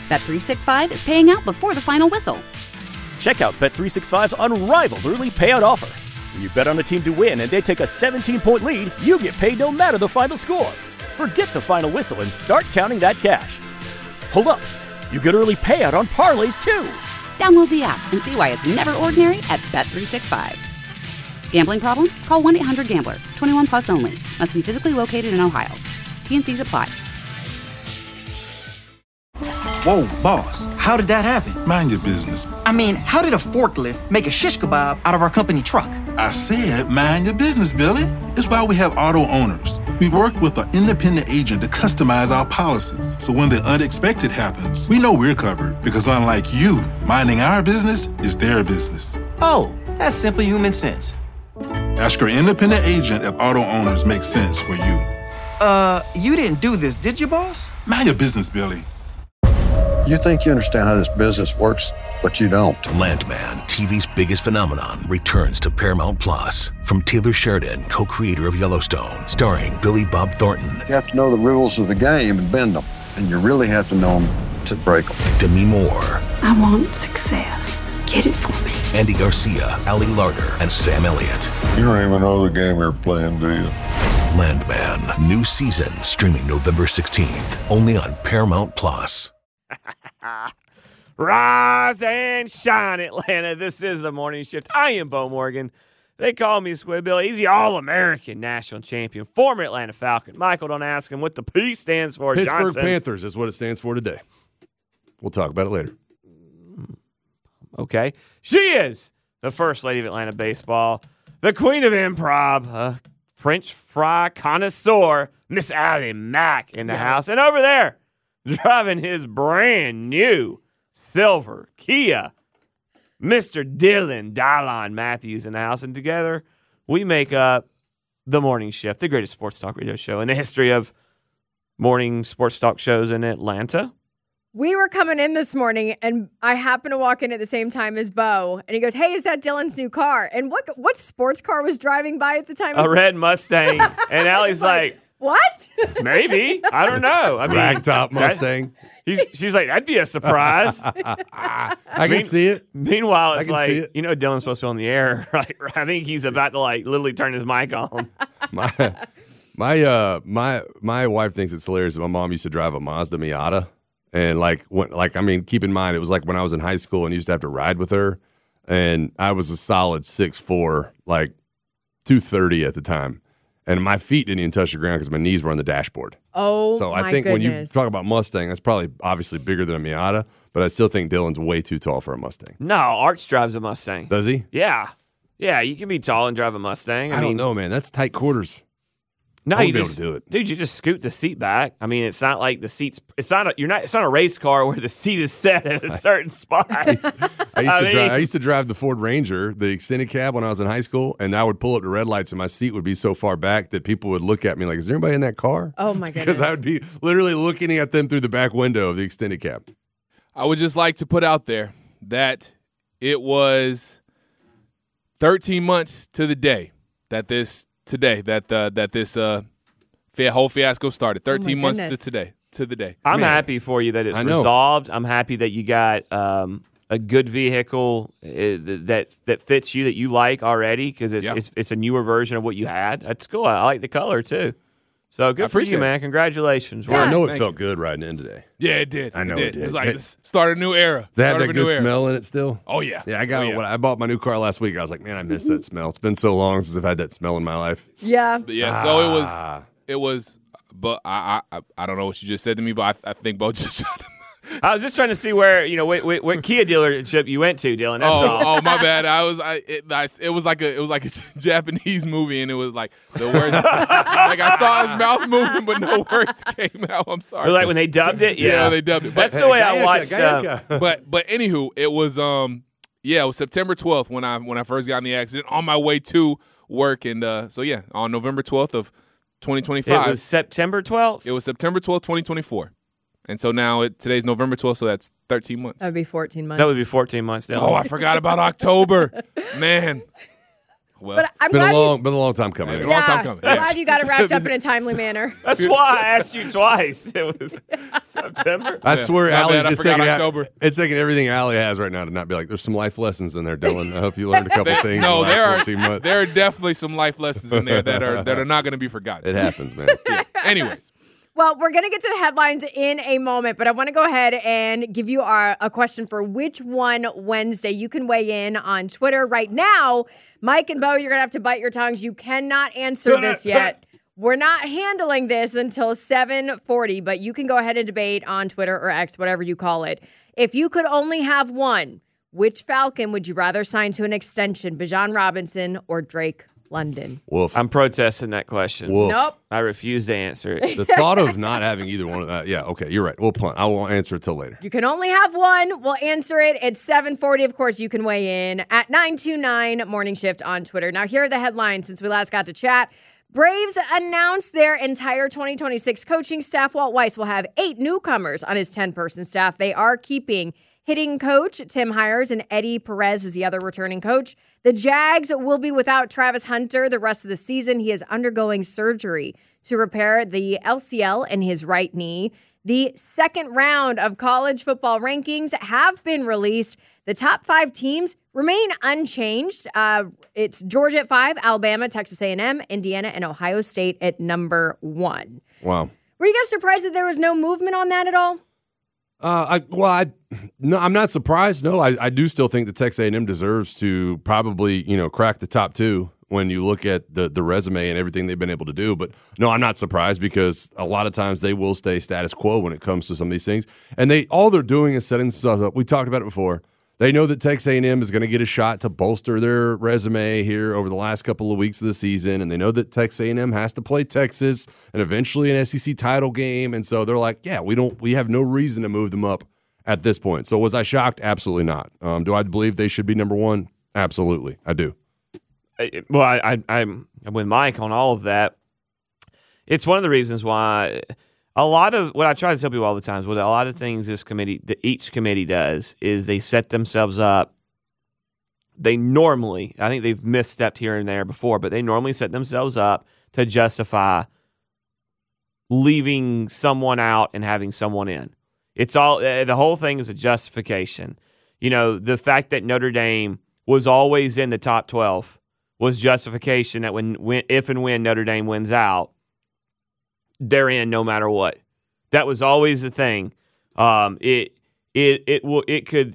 Bet365 is paying out before the final whistle. Check out Bet365's unrivaled early payout offer. When you bet on a team to win and they take a 17-point lead, you get paid no matter the final score. Forget the final whistle and start counting that cash. Hold up. You get early payout on parlays, too. Download the app and see why it's never ordinary at Bet365. Gambling problem? Call 1-800-GAMBLER. 21 plus only. Must be physically located in Ohio. T&Cs apply. Whoa, boss, how did that happen? Mind your business. I mean, how did a forklift make a shish kebab out of our company truck? I said mind your business, Billy. It's why we have auto owners. We work with an independent agent to customize our policies. So when the unexpected happens, we know we're covered. Because unlike you, minding our business is their business. Oh, that's simple human sense. Ask your independent agent if auto owners make sense for you. You didn't do this, did you, boss? Mind your business, Billy. You think you understand how this business works, but you don't. Landman, TV's biggest phenomenon, returns to Paramount Plus. From Taylor Sheridan, co-creator of Yellowstone, starring Billy Bob Thornton. You have to know the rules of the game and bend them, and you really have to know them to break them. Demi Moore. I want success. Get it for me. Andy Garcia, Ali Larter, and Sam Elliott. You don't even know the game you're playing, do you? Landman, new season, streaming November 16th, only on Paramount Plus. Rise and shine, Atlanta. This is the Morning Shift. I am Bo Morgan. They call me Squidbilly. He's the All-American national champion, former Atlanta Falcon. Michael, don't ask him what the P stands for. Pittsburgh Johnson. Panthers is what it stands for today. We'll talk about it later. Okay. She is the first lady of Atlanta baseball, the queen of improv, French fry connoisseur, Miss Allie Mack in the house. And over there, driving his brand new silver Kia, Mr. Dylon Matthews in the house. And together, we make up the Morning Shift, the greatest sports talk radio show in the history of morning sports talk shows in Atlanta. We were coming in this morning, and I happened to walk in at the same time as Bo, and he goes, "Hey, is that Dylan's new car?" And what sports car was driving by at the time? A red Mustang. And Allie's like, what? Maybe. I don't know. I mean, Ragtop Mustang. She's like, that'd be a surprise. I can see it. Meanwhile, it's like, it. you know, Dylan's supposed to be on the air. Right? I think he's about to literally turn his mic on. My wife thinks it's hilarious that my mom used to drive a Mazda Miata. And keep in mind, it was like when I was in high school and used to have to ride with her. And I was a solid 6'4", 230 at the time. And my feet didn't even touch the ground because my knees were on the dashboard. Oh, so I think when you talk about Mustang, that's probably obviously bigger than a Miata, but I still think Dylan's way too tall for a Mustang. No, Arch drives a Mustang. Does he? Yeah. Yeah, you can be tall and drive a Mustang. I don't know, man. That's tight quarters. No, you just do it, dude. You just scoot the seat back. I mean, it's not like the seats. It's not a race car where the seat is set at a certain spot. I used to drive the Ford Ranger, the extended cab, when I was in high school, and I would pull up to red lights, and my seat would be so far back that people would look at me like, "Is there anybody in that car?" Oh my goodness! Because I would be literally looking at them through the back window of the extended cab. I would just like to put out there that it was 13 months to the day that this whole fiasco started. 13 months to the day. I'm happy for you that it's resolved. I'm happy that you got a good vehicle that fits you, that you like already, because it's a newer version of what you had. That's cool. I like the color too. So good for you, man. Congratulations. Yeah, I know it felt good riding in today. Yeah, it did. I know it did. It was like start a new era. Does it have that good smell in it still? Oh, yeah. Yeah, I bought my new car last week. I was like, man, I miss that smell. It's been so long since I've had that smell in my life. Yeah. Yeah, so it was, but I don't know what you just said to me, but I think Bo just tried to. I was just trying to see where, what Kia dealership you went to, Dylan. That's all. My bad. It was like a Japanese movie, and it was like the words. Like I saw his mouth moving, but no words came out. I'm sorry. Or like when they dubbed it. Yeah, they dubbed it. That's the way I watched. But anywho, it was it was September 12th when I first got in the accident on my way to work, and on November 12th of 2025. It was September 12th. It was September 12th, 2024. And so now today's November 12th, so that's 13 months. That would be 14 months. That would be 14 months. Dylan. Oh, I forgot about October. Man. Well, But I'm been glad a long time coming. Long time coming. I'm glad you got it wrapped up in a timely manner. That's why I asked you twice. It was September. I swear, My Allie's bad, I just forgot taking October. It's taking everything Allie has right now to not be like, there's some life lessons in there, Dylan. I hope you learned a couple things. No, in the last 14 months. there are definitely some life lessons in there that are not going to be forgotten. It happens, man. Yeah. Anyways. Well, we're going to get to the headlines in a moment, but I want to go ahead and give you a question for Which One Wednesday. You can weigh in on Twitter right now. Mike and Bo, you're going to have to bite your tongues. You cannot answer this yet. We're not handling this until 7:40, but you can go ahead and debate on Twitter or X, whatever you call it. If you could only have one, which Falcon would you rather sign to an extension, Bijan Robinson or Drake London? Wolf. I'm protesting that question. Wolf. Nope. I refuse to answer it. The thought of not having either one of that, yeah, okay, you're right. We'll punt. I won't answer it till later. You can only have one. We'll answer it at 7:40. Of course, you can weigh in at 929 Morning Shift on Twitter. Now, here are the headlines since we last got to chat. Braves announced their entire 2026 coaching staff. Walt Weiss will have 8 newcomers on his 10-person staff. They are keeping hitting coach Tim Hires and Eddie Perez is the other returning coach. The Jags will be without Travis Hunter the rest of the season. He is undergoing surgery to repair the LCL in his right knee. The second round of college football rankings have been released. The top 5 teams remain unchanged. It's Georgia at 5, Alabama, Texas A&M, Indiana, and Ohio State at number 1. Wow. Were you guys surprised that there was no movement on that at all? No, I'm not surprised. No, I do still think that Texas A&M deserves to probably, crack the top 2 when you look at the resume and everything they've been able to do. But no, I'm not surprised because a lot of times they will stay status quo when it comes to some of these things. And all they're doing is setting themselves up. We talked about it before. They know that Texas A&M is going to get a shot to bolster their resume here over the last couple of weeks of the season, and they know that Texas A&M has to play Texas and eventually an SEC title game, and so they're like, yeah, we have no reason to move them up at this point. So was I shocked? Absolutely not. Do I believe they should be number 1? Absolutely, I do. Well, I'm with Mike on all of that. It's one of the reasons why a lot of what I try to tell people all the time is what a lot of things each committee does is they set themselves up. They normally, I think they've misstepped here and there before, but they normally set themselves up to justify leaving someone out and having someone in. It's all the whole thing is a justification. The fact that Notre Dame was always in the top 12 was justification that if and when Notre Dame wins out, they're in no matter what. That was always the thing. It could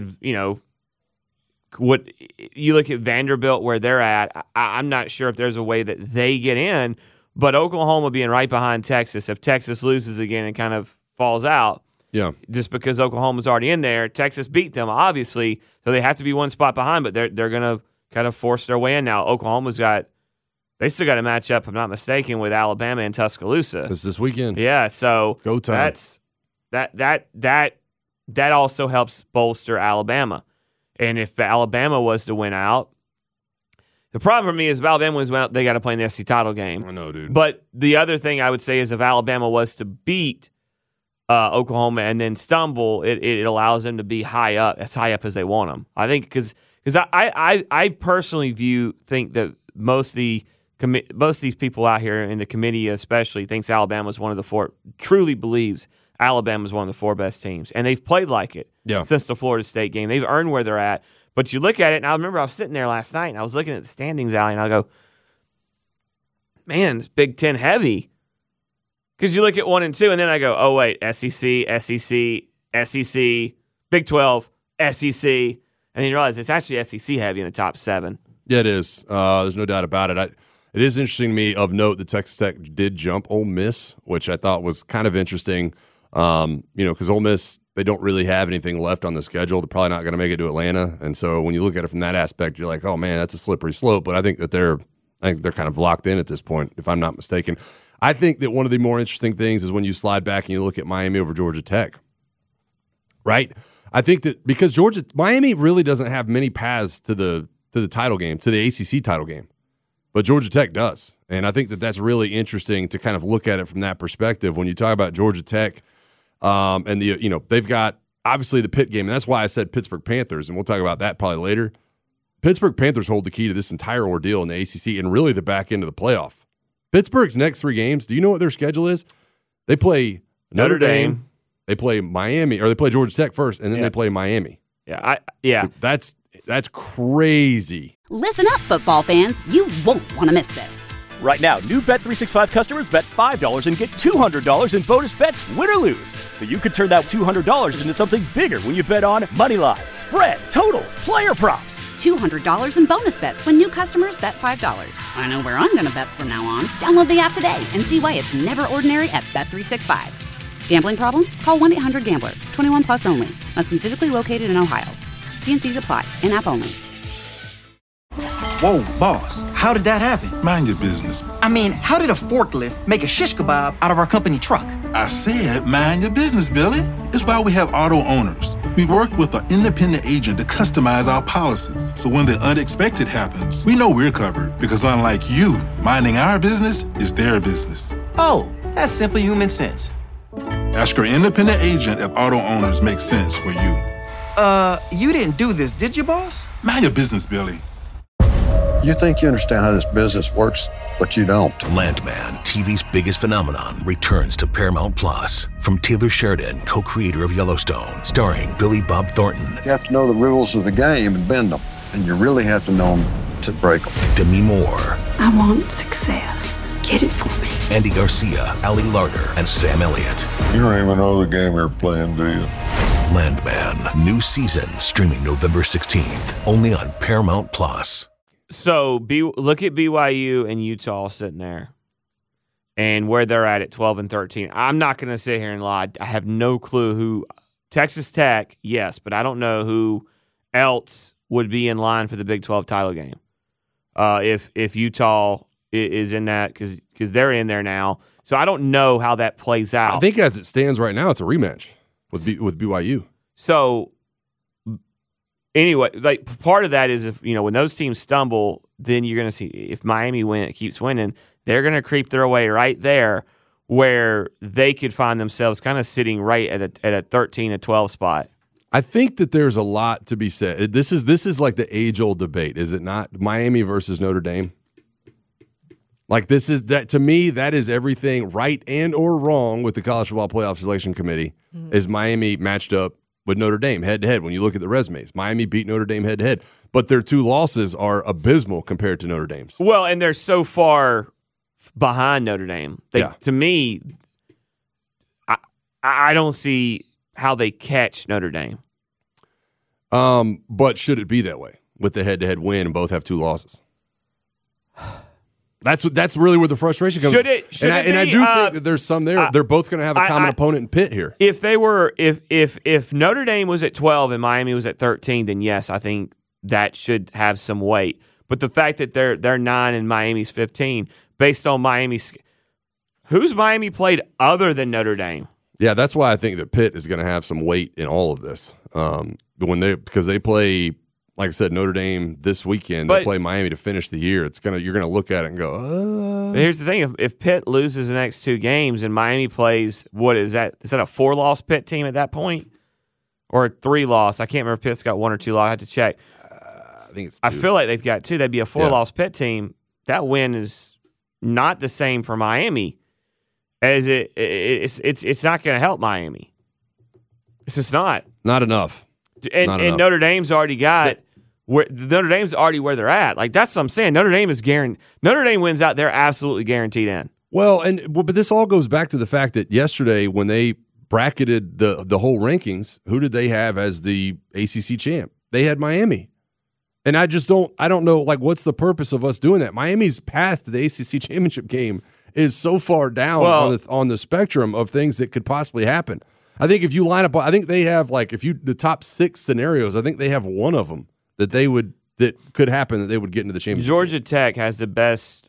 what you look at Vanderbilt where they're at. I'm not sure if there's a way that they get in, but Oklahoma being right behind Texas, if Texas loses again and kind of falls out, yeah, just because Oklahoma's already in there, Texas beat them obviously, so they have to be one spot behind, but they're going to kind of force their way in now. They still got a matchup, if I'm not mistaken, with Alabama and Tuscaloosa. It's this weekend. Yeah, so go time. That also helps bolster Alabama. And if Alabama was to win out, the problem for me is if Alabama wins out, they got to play in the SEC title game. I know, dude. But the other thing I would say is if Alabama was to beat Oklahoma and then stumble, it allows them to be as high up as they want them. I think because I personally think that most of these people out here in the committee especially thinks Alabama's one of the 4, truly believes Alabama's one of the 4 best teams. And they've played like it since the Florida State game. They've earned where they're at. But you look at it, and I remember I was sitting there last night, and I was looking at the standings, Allie, and I go, man, it's Big Ten heavy. Because you look at 1 and 2, and then I go, oh, wait, SEC, Big 12, SEC. And then you realize it's actually SEC heavy in the top 7. Yeah, it is. There's no doubt about it. It is interesting to me of note that Texas Tech did jump Ole Miss, which I thought was kind of interesting. Because Ole Miss, they don't really have anything left on the schedule. They're probably not going to make it to Atlanta. And so when you look at it from that aspect, you're like, oh, man, that's a slippery slope. But I think they're kind of locked in at this point, if I'm not mistaken. I think that one of the more interesting things is when you slide back and you look at Miami over Georgia Tech, right? I think that because Miami really doesn't have many paths to the title game, to the ACC title game, but Georgia Tech does. And I think that that's really interesting to kind of look at it from that perspective. When you talk about Georgia Tech and they've got obviously the Pitt game, and that's why I said Pittsburgh Panthers, and we'll talk about that probably later. Pittsburgh Panthers hold the key to this entire ordeal in the ACC and really the back end of the playoff. Pittsburgh's next 3 games, do you know what their schedule is? They play Notre Dame, they play Miami, or they play Georgia Tech first, and then they play Miami. Yeah. That's crazy. Listen up, football fans. You won't want to miss this. Right now, new Bet365 customers bet $5 and get $200 in bonus bets, win or lose. So you could turn that $200 into something bigger when you bet on money line, spread, totals, player props. $200 in bonus bets when new customers bet $5. I know where I'm going to bet from now on. Download the app today and see why it's never ordinary at Bet365. Gambling problem? Call 1-800-GAMBLER. 21 plus only. Must be physically located in Ohio. T&Cs apply. In-app only. Whoa, boss, how did that happen? Mind your business. I mean, how did a forklift make a shish kebab out of our company truck? I said mind your business, Billy. It's why we have auto owners. We work with an independent agent to customize our policies. So when the unexpected happens, we know we're covered. Because unlike you, minding our business is their business. Oh, that's simple human sense. Ask your independent agent if auto owners make sense for you. You didn't do this, did you, boss? Mind your business, Billy. You think you understand how this business works, but you don't. Landman, TV's biggest phenomenon, returns to Paramount Plus. From Taylor Sheridan, co-creator of Yellowstone, starring Billy Bob Thornton. You have to know the rules of the game and bend them. And you really have to know them to break them. Demi Moore. I want success. Get it for me. Andy Garcia, Ali Larter, and Sam Elliott. You don't even know the game you're playing, do you? Landman, new season, streaming November 16th, only on Paramount Plus. So look at BYU and Utah sitting there and where they're at 12 and 13. I'm not going to sit here and lie. I have no clue who Texas Tech, yes, but I don't know who else would be in line for the Big 12 title game. If Utah is in that because they're in there now. So I don't know how that plays out. I think as it stands right now, it's a rematch with BYU. So anyway, like part of that is if when those teams stumble, then you're going to see if Miami keeps winning, they're going to creep their way right there where they could find themselves kind of sitting right at a 13 to 12 spot. I think that there's a lot to be said. This is like the age-old debate, is it not? Miami versus Notre Dame. Like this is that to me, that is everything right and or wrong with the College Football Playoff Selection Committee. Is Miami matched up with Notre Dame head-to-head when you look at the resumes. Miami beat Notre Dame head-to-head, but their 2 losses are abysmal compared to Notre Dame's. Well, and they're so far behind Notre Dame. To me, I don't see how they catch Notre Dame. But should it be that way with the head-to-head win and both have 2 losses? That's really where the frustration comes. Should it be? I do think that there's some there. They're both going to have a common opponent in Pitt here. If Notre Dame was at 12 and Miami was at 13, then yes, I think that should have some weight. But the fact that they're 9 and Miami's 15, based on who's Miami played other than Notre Dame? Yeah, that's why I think that Pitt is going to have some weight in all of this. Because they play. Like I said, Notre Dame this weekend, they play Miami to finish the year. You're gonna look at it and go, But here's the thing: if Pitt loses the next 2 games and Miami plays, what is that? Is that a 4-loss Pitt team at that point, or a 3-loss? I can't remember if Pitt's got 1 or 2 losses. I have to check. I think it's 2. I feel like they've got 2. That'd be a 4-loss Pitt team. That win is not the same for Miami, as it's not going to help Miami. It's just not enough. And Notre Dame's already got Notre Dame's already where they're at. Like that's what I'm saying. Notre Dame is guaranteed. Notre Dame wins out. They're absolutely guaranteed in. Well, but this all goes back to the fact that yesterday when they bracketed the whole rankings, who did they have as the ACC champ? They had Miami, and I don't know like what's the purpose of us doing that? Miami's path to the ACC championship game is so far down on the spectrum of things that could possibly happen. I think if you line up, I think they have the top 6 scenarios. I think they have one of them that could happen that they would get into the championship. Georgia Tech has the best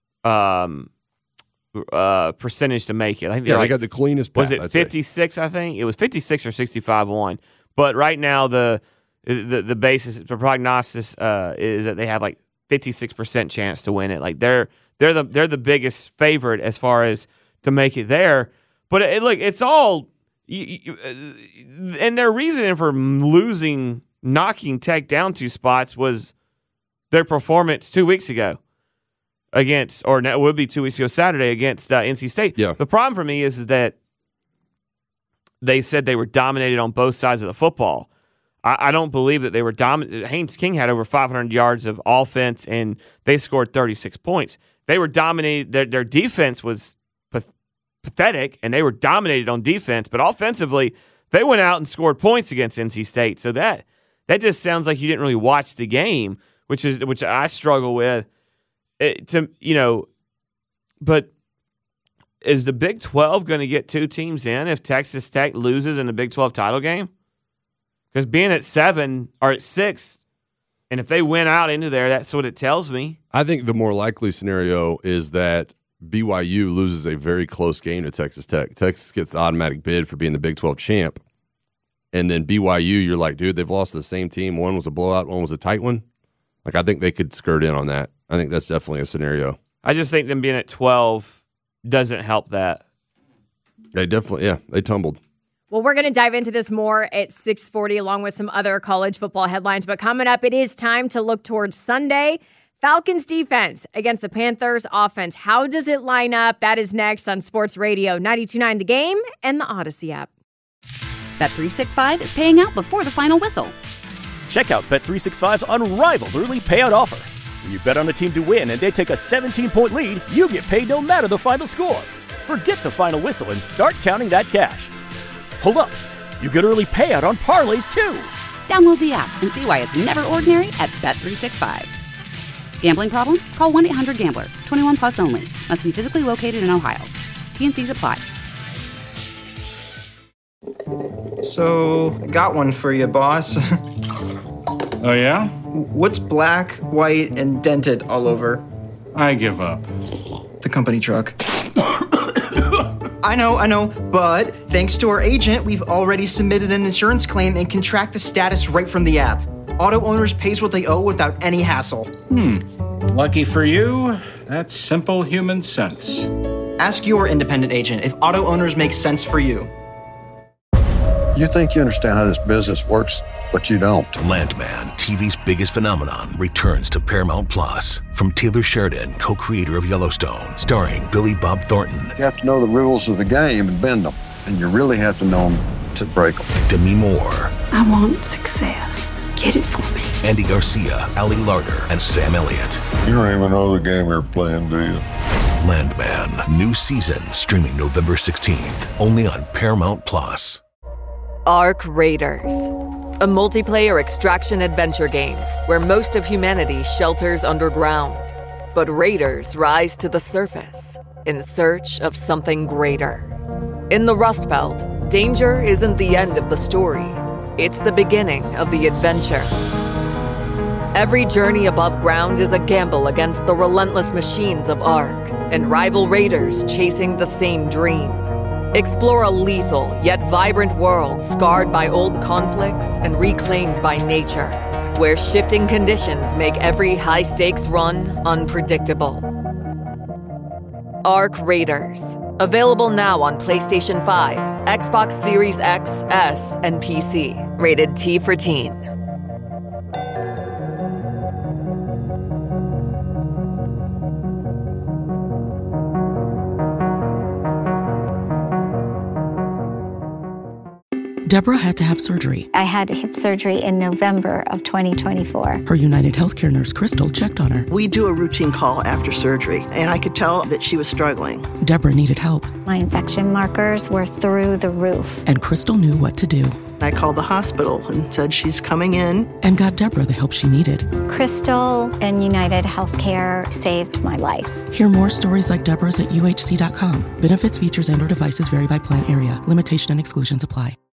percentage to make it. I think they got the cleanest path. Was it 56? I think it was 56 or 65-1. But right now the basis for prognosis is that they have 56% chance to win it. Like they're the biggest favorite as far as to make it there. But it's all. And their reasoning for knocking Tech down 2 spots was their performance 2 weeks ago against, or it would be 2 weeks ago Saturday against NC State. Yeah. The problem for me is that they said they were dominated on both sides of the football. I don't believe that they were dominated. Haynes King had over 500 yards of offense, and they scored 36 points. They were dominated. Their defense was pathetic, and they were dominated on defense. But offensively, they went out and scored points against NC State. So that just sounds like you didn't really watch the game, which I struggle with. But is the Big 12 going to get 2 teams in if Texas Tech loses in the Big 12 title game? Because being at 7 or at 6, and if they win out into there, that's what it tells me. I think the more likely scenario is that BYU loses a very close game to Texas Tech. Texas gets the automatic bid for being the Big 12 champ. And then BYU, you're like, dude, they've lost to the same team. One was a blowout, one was a tight one. Like, I think they could skirt in on that. I think that's definitely a scenario. I just think them being at 12 doesn't help that. They definitely, they tumbled. Well, we're going to dive into this more at 6:40 along with some other college football headlines. But coming up, it is time to look towards Sunday. Falcons defense against the Panthers offense. How does it line up? That is next on Sports Radio 92.9 The Game and the Odyssey app. Bet365 is paying out before the final whistle. Check out Bet365's unrivaled early payout offer. When you bet on a team to win and they take a 17-point lead, you get paid no matter the final score. Forget the final whistle and start counting that cash. Hold up. You get early payout on parlays, too. Download the app and see why it's never ordinary at Bet365. Gambling problem? Call 1-800-GAMBLER. 21 plus only. Must be physically located in Ohio. T&Cs apply. So, got one for you, boss. Oh, yeah? What's black, white, and dented all over? I give up. The company truck. I know, but thanks to our agent, we've already submitted an insurance claim and can track the status right from the app. Auto Owners pays what they owe without any hassle. Lucky for you, that's simple human sense. Ask your independent agent if Auto Owners makes sense for you. You think you understand how this business works, but you don't. Landman, TV's biggest phenomenon, returns to Paramount Plus. From Taylor Sheridan, co-creator of Yellowstone, starring Billy Bob Thornton. You have to know the rules of the game and bend them, and you really have to know them to break them. Demi Moore. I want success. Get it for me. Andy Garcia, Ali Larter, and Sam Elliott. You don't even know the game you're playing, do you? Landman, new season, streaming November 16th, only on Paramount Plus. Ark Raiders, a multiplayer extraction adventure game where most of humanity shelters underground. But raiders rise to the surface in search of something greater. In the Rust Belt, danger isn't the end of the story. It's the beginning of the adventure. Every journey above ground is a gamble against the relentless machines of Ark and rival raiders chasing the same dream. Explore a lethal yet vibrant world scarred by old conflicts and reclaimed by nature, where shifting conditions make every high-stakes run unpredictable. Ark Raiders. Available now on PlayStation 5, Xbox Series X, S, and PC. Rated T for Teen. Deborah had to have surgery. I had hip surgery in November of 2024. Her United Healthcare nurse, Crystal, checked on her. We do a routine call after surgery, and I could tell that she was struggling. Deborah needed help. My infection markers were through the roof. And Crystal knew what to do. I called the hospital and said she's coming in. And got Deborah the help she needed. Crystal and United Healthcare saved my life. Hear more stories like Deborah's at UHC.com. Benefits, features, and/or devices vary by plan area. Limitation and exclusions apply.